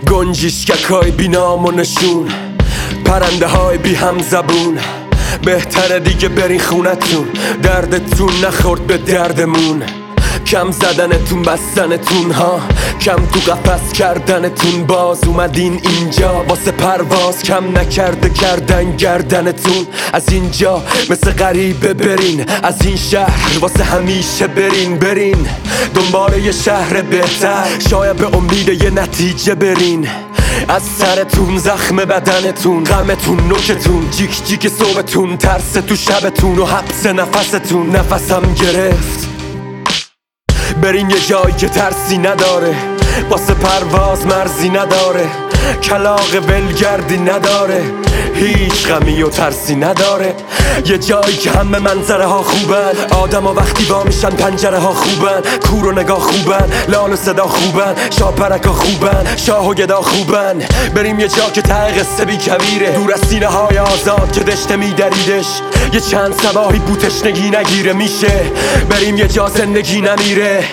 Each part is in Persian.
گنجیشککای بی نام و نشون، پرنده های بی هم زبون. بهتره دیگه برین خونتون، دردتون نخورد به دردمون. کم زدنتون بستنتون ها، کم تو قفس کردنتون. باز اومدین اینجا واسه پرواز، کم نکرده کردن گردنتون. از اینجا مثل غریبه برین، از این شهر واسه همیشه برین دنبال یه شهر بهتر، شاید به امید یه نتیجه برین. از سرتون زخم بدنتون، غمتون نوکتون، جیک جیک صبحتون، ترس تو شبتون و حبس نفستون. نفسم گرفت بریم یه جایی که ترسی نداره، واسه پرواز مرزی نداره، کلاغ ولگردی نداره، هیچ غمی و ترسی نداره. یه جایی که همه منظره ها خوبن، آدم ها وقتی با میشن پنجره ها خوبن، کور و نگاه خوبن، لال و صدا خوبن، شاپرک ها خوبن، شاه و گدا خوبن. بریم یه جا که ته قصه بی کبیره، دور از سینه های آزاد که دشته میدریدش، یه چند صباحی بوتشنگی نگیره میشه. بریم یه جا زندگی نمیره،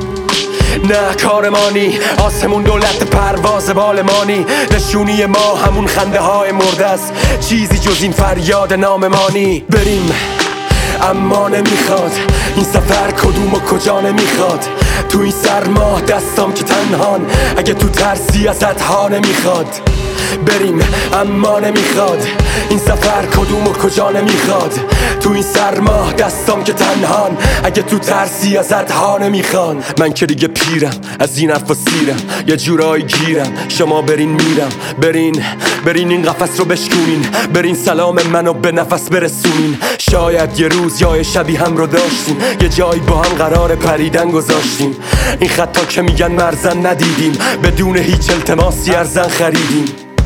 نه کارمانی، آسمون دولت پرواز بالمانی. نشونی ما همون خنده های مرده است، چیزی جز این فریاد ناممانی. بریم اما نمیخواد این سفر کدوم و کجا نمیخواد. تو این سرما دستام که تنهان، اگه تو ترسی ازت ها نمیخواد. بریم اما نمیخواد این سفر کدوم و کجا نمیخواد. تو این سرما دستام که تنهان، اگه تو ترسی ازت ها نمیخوان. من که دیگه پیرم از این حرفا سیرم، یه جورایی گیرم. شما برین میرم، برین این قفس رو بشکونین، برین سلام منو به نفس برسونین. شاید یه روز یا شبی هم رو داشتیم، یه جایی با هم قرار پریدن گذاشتیم. این خطا که میگن مرزن ندیدیم، بدون هیچ التماسی ارزن خریدیم.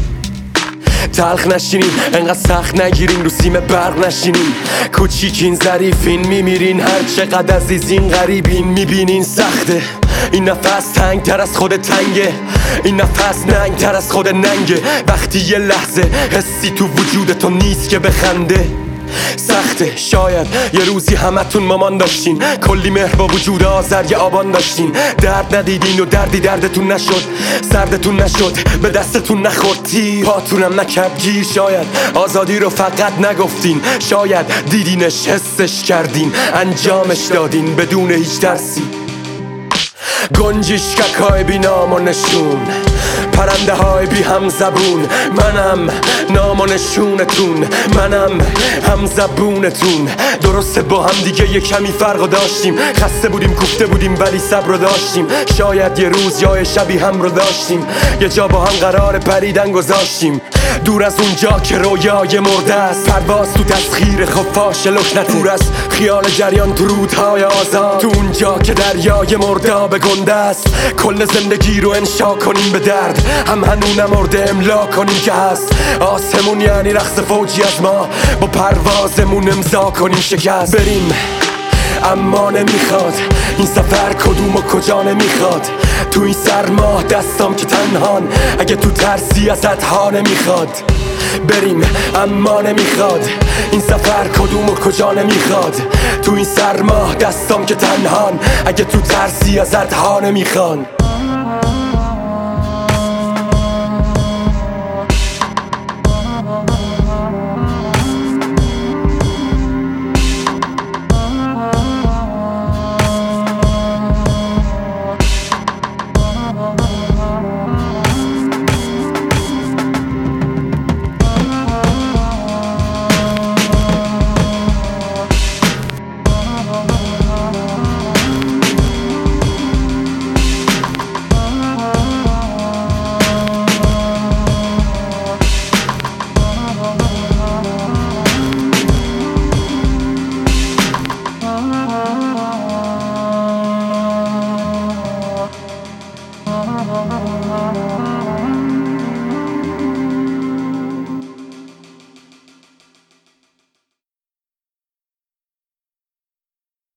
تلخ نشینین، انقدر سخت نگیرین، رو سیم برق نشینین. کوچیکین ظریفین، میمیرین هر چقدر عزیزین. غریبین میبینین سخته، این نفس تنگ تر از خود تنگه، این نفس ننگ تر از خود ننگه. وقتی یه لحظه حسی تو وجودتو نیست که بخنده. سخته، شاید یه روزی همتون مامان داشتین، کلی مهر با وجود آذر یه آبان داشتین. درد ندیدین و دردی دردتون نشد، سردتون نشد، به دستتون نخورد، تیر پاتونم نکرد گیر. شاید آزادی رو فقط نگفتین، شاید دیدینش حسش کردین، انجامش دادین بدون هیچ ترسی. گنجیشککای بی نام و نشون، پرنده های بی هم زبون. منم نام و نشونتون، منم هم زبونتون. درسته با هم دیگه یه کمی فرق داشتیم، خسته بودیم کوفته بودیم ولی صبر رو داشتیم. شاید یه روز یا شبی هم رو داشتیم، یه جا با هم قرار پریدن گذاشتیم. دور از اونجا که رویای مرده است، پرواز تو تسخیر خفاش لکنته. دور از خیال جریان تو رودهای آزاد، تو اونجا که دریای مرداب گنده است. کل زندگی رو انشا کنیم به درد، هم هنو نمرده املا کنیم که هست. آسمون یعنی رقص فوجی از ما، با پروازمون امضا کنیم شکست. بریم اما نمیخواد این سفر کدوم و کجا نمیخواد. تو این سرما دستام که تنهان، اگه تو ترسی ازت ها نمیخواد. بریم اما نمیخواد این سفر کدوم و کجا نمیخواد. تو این سرما دستام که تنهان، اگه تو ترسی ازت ها نمیخوان.